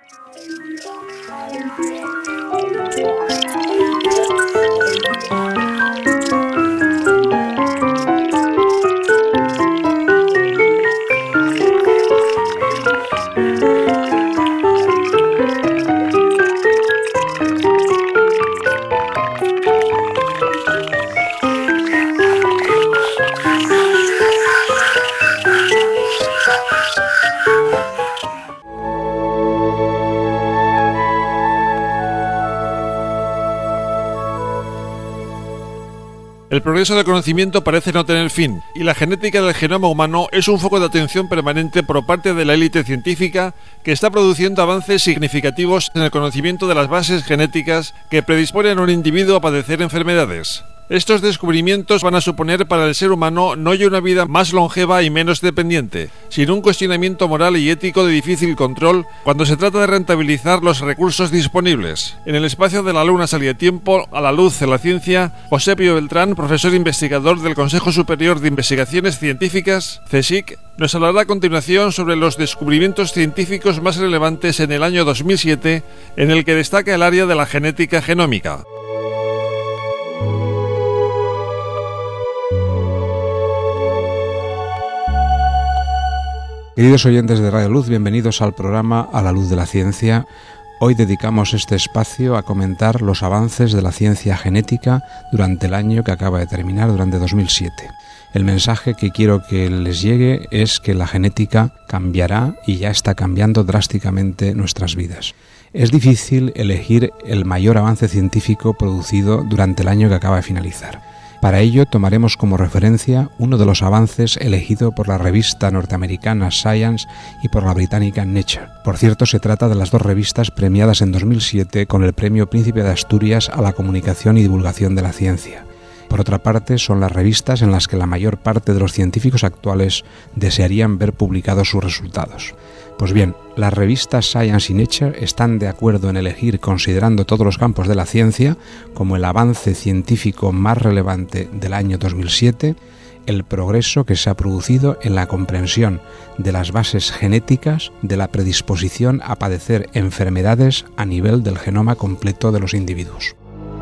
El progreso del conocimiento parece no tener fin, y la genética del genoma humano es un foco de atención permanente por parte de la élite científica que está produciendo avances significativos en el conocimiento de las bases genéticas que predisponen a un individuo a padecer enfermedades. Estos descubrimientos van a suponer para el ser humano no ya una vida más longeva y menos dependiente, sino un cuestionamiento moral y ético de difícil control cuando se trata de rentabilizar los recursos disponibles. En el espacio de la luna salía a tiempo, a la luz de la ciencia, José Pío Beltrán, profesor investigador del Consejo Superior de Investigaciones Científicas, CSIC, nos hablará a continuación sobre los descubrimientos científicos más relevantes en el año 2007, en el que destaca el área de la genética genómica. Queridos oyentes de Radio Luz, bienvenidos al programa A la Luz de la Ciencia. Hoy dedicamos este espacio a comentar los avances de la ciencia genética durante el año que acaba de terminar, durante 2007. El mensaje que quiero que les llegue es que la genética cambiará y ya está cambiando drásticamente nuestras vidas. Es difícil elegir el mayor avance científico producido durante el año que acaba de finalizar. Para ello tomaremos como referencia uno de los avances elegido por la revista norteamericana Science y por la británica Nature. Por cierto, se trata de las dos revistas premiadas en 2007 con el Premio Príncipe de Asturias a la comunicación y divulgación de la ciencia. Por otra parte, son las revistas en las que la mayor parte de los científicos actuales desearían ver publicados sus resultados. Pues bien, las revistas Science y Nature están de acuerdo en elegir, considerando todos los campos de la ciencia, como el avance científico más relevante del año 2007, el progreso que se ha producido en la comprensión de las bases genéticas de la predisposición a padecer enfermedades a nivel del genoma completo de los individuos.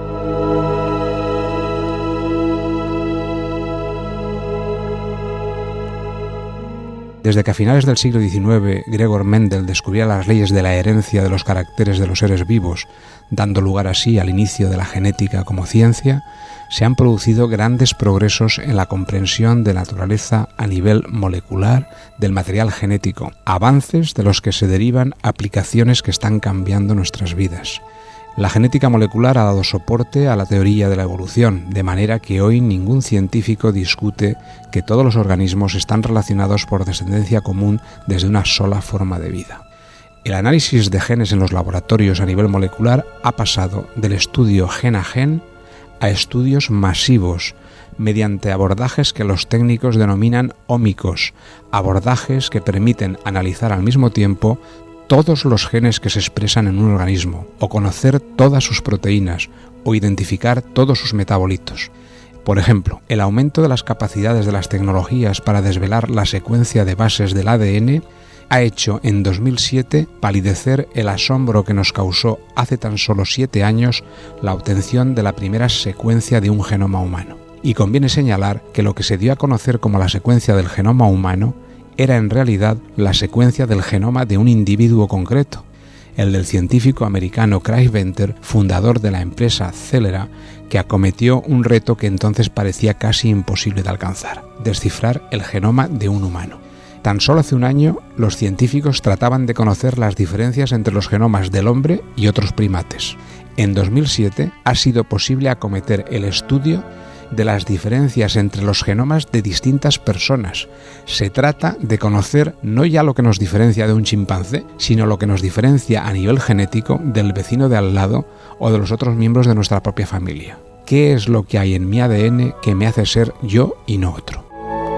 Desde que a finales del siglo XIX Gregor Mendel descubriera las leyes de la herencia de los caracteres de los seres vivos, dando lugar así al inicio de la genética como ciencia, se han producido grandes progresos en la comprensión de la naturaleza a nivel molecular del material genético, avances de los que se derivan aplicaciones que están cambiando nuestras vidas. La genética molecular ha dado soporte a la teoría de la evolución, de manera que hoy ningún científico discute que todos los organismos están relacionados por descendencia común desde una sola forma de vida. El análisis de genes en los laboratorios a nivel molecular ha pasado del estudio gen a gen a estudios masivos, mediante abordajes que los técnicos denominan ómicos, abordajes que permiten analizar al mismo tiempo todos los genes que se expresan en un organismo, o conocer todas sus proteínas, o identificar todos sus metabolitos. Por ejemplo, el aumento de las capacidades de las tecnologías para desvelar la secuencia de bases del ADN ha hecho en 2007 palidecer el asombro que nos causó hace tan solo 7 años la obtención de la primera secuencia de un genoma humano. Y conviene señalar que lo que se dio a conocer como la secuencia del genoma humano era en realidad la secuencia del genoma de un individuo concreto, el del científico americano Craig Venter, fundador de la empresa Celera, que acometió un reto que entonces parecía casi imposible de alcanzar: descifrar el genoma de un humano. Tan solo hace un año, los científicos trataban de conocer las diferencias entre los genomas del hombre y otros primates. En 2007 ha sido posible acometer el estudio de las diferencias entre los genomas de distintas personas. Se trata de conocer no ya lo que nos diferencia de un chimpancé, sino lo que nos diferencia a nivel genético del vecino de al lado o de los otros miembros de nuestra propia familia. ¿Qué es lo que hay en mi ADN que me hace ser yo y no otro?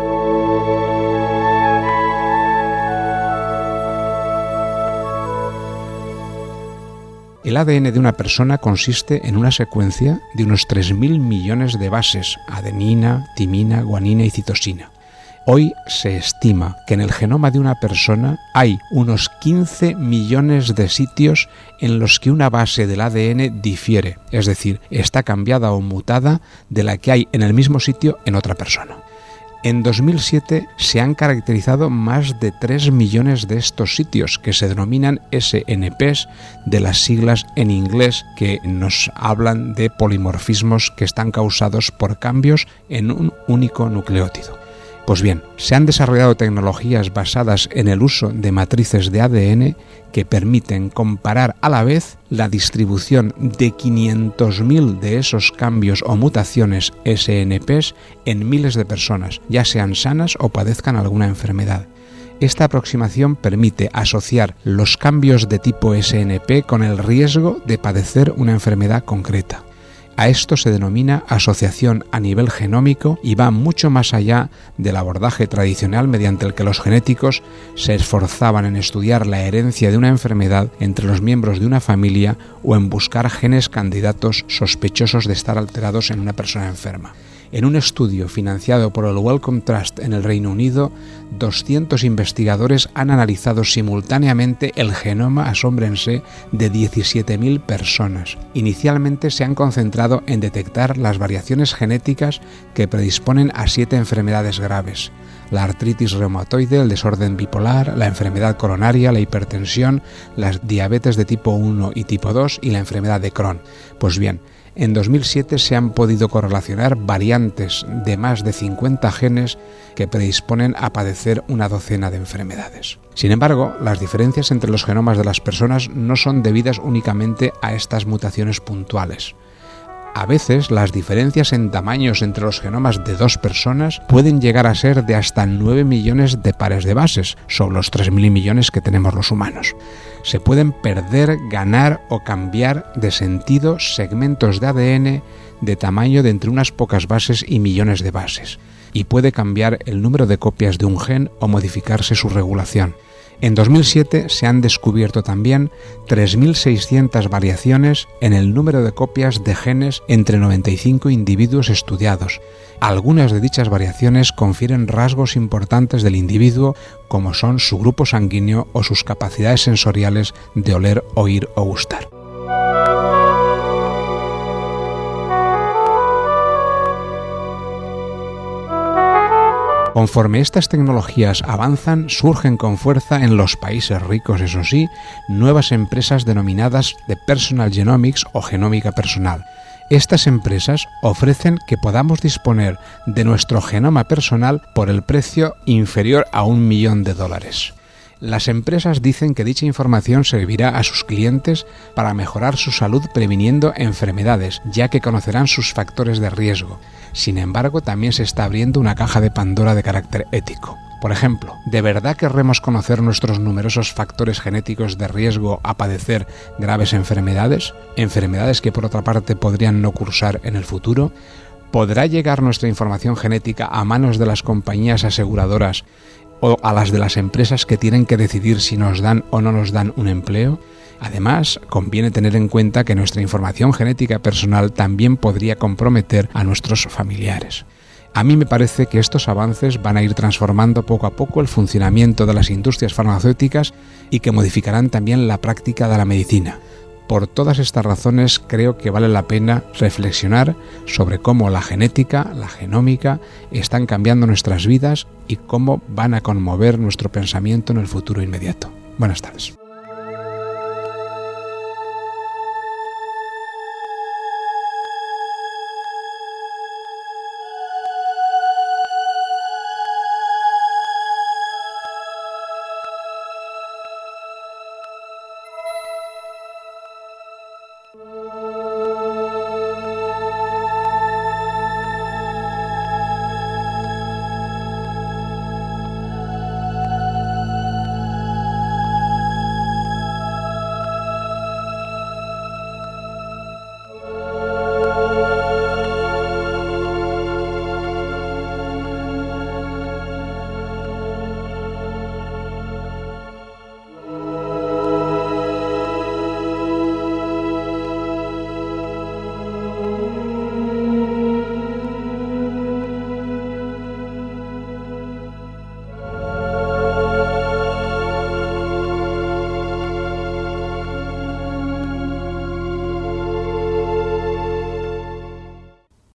El ADN de una persona consiste en una secuencia de unos 3.000 millones de bases: adenina, timina, guanina y citosina. Hoy se estima que en el genoma de una persona hay unos 15 millones de sitios en los que una base del ADN difiere, es decir, está cambiada o mutada de la que hay en el mismo sitio en otra persona. En 2007 se han caracterizado más de 3 millones de estos sitios, que se denominan SNPs, de las siglas en inglés que nos hablan de polimorfismos que están causados por cambios en un único nucleótido. Pues bien, se han desarrollado tecnologías basadas en el uso de matrices de ADN que permiten comparar a la vez la distribución de 500.000 de esos cambios o mutaciones SNPs en miles de personas, ya sean sanas o padezcan alguna enfermedad. Esta aproximación permite asociar los cambios de tipo SNP con el riesgo de padecer una enfermedad concreta. A esto se denomina asociación a nivel genómico y va mucho más allá del abordaje tradicional mediante el que los genéticos se esforzaban en estudiar la herencia de una enfermedad entre los miembros de una familia o en buscar genes candidatos sospechosos de estar alterados en una persona enferma. En un estudio financiado por el Wellcome Trust en el Reino Unido, 200 investigadores han analizado simultáneamente el genoma, asómbrense, de 17.000 personas. Inicialmente se han concentrado en detectar las variaciones genéticas que predisponen a 7 enfermedades graves: la artritis reumatoide, el desorden bipolar, la enfermedad coronaria, la hipertensión, las diabetes de tipo 1 y tipo 2 y la enfermedad de Crohn. Pues bien, en 2007 se han podido correlacionar variantes de más de 50 genes que predisponen a padecer una docena de enfermedades. Sin embargo, las diferencias entre los genomas de las personas no son debidas únicamente a estas mutaciones puntuales. A veces, las diferencias en tamaños entre los genomas de 2 personas pueden llegar a ser de hasta 9 millones de pares de bases, sobre los 3.000 millones que tenemos los humanos. Se pueden perder, ganar o cambiar de sentido segmentos de ADN de tamaño de entre unas pocas bases y millones de bases, y puede cambiar el número de copias de un gen o modificarse su regulación. En 2007 se han descubierto también 3.600 variaciones en el número de copias de genes entre 95 individuos estudiados. Algunas de dichas variaciones confieren rasgos importantes del individuo, como son su grupo sanguíneo o sus capacidades sensoriales de oler, oír o gustar. Conforme estas tecnologías avanzan, surgen con fuerza en los países ricos, eso sí, nuevas empresas denominadas de Personal Genomics o genómica personal. Estas empresas ofrecen que podamos disponer de nuestro genoma personal por el precio inferior a $1.000.000. Las empresas dicen que dicha información servirá a sus clientes para mejorar su salud previniendo enfermedades, ya que conocerán sus factores de riesgo. Sin embargo, también se está abriendo una caja de Pandora de carácter ético. Por ejemplo, ¿de verdad querremos conocer nuestros numerosos factores genéticos de riesgo a padecer graves enfermedades? ¿Enfermedades que por otra parte podrían no cursar en el futuro? ¿Podrá llegar nuestra información genética a manos de las compañías aseguradoras o a las de las empresas que tienen que decidir si nos dan o no nos dan un empleo? Además, conviene tener en cuenta que nuestra información genética personal también podría comprometer a nuestros familiares. A mí me parece que estos avances van a ir transformando poco a poco el funcionamiento de las industrias farmacéuticas y que modificarán también la práctica de la medicina. Por todas estas razones creo que vale la pena reflexionar sobre cómo la genética, la genómica, están cambiando nuestras vidas y cómo van a conmover nuestro pensamiento en el futuro inmediato. Buenas tardes.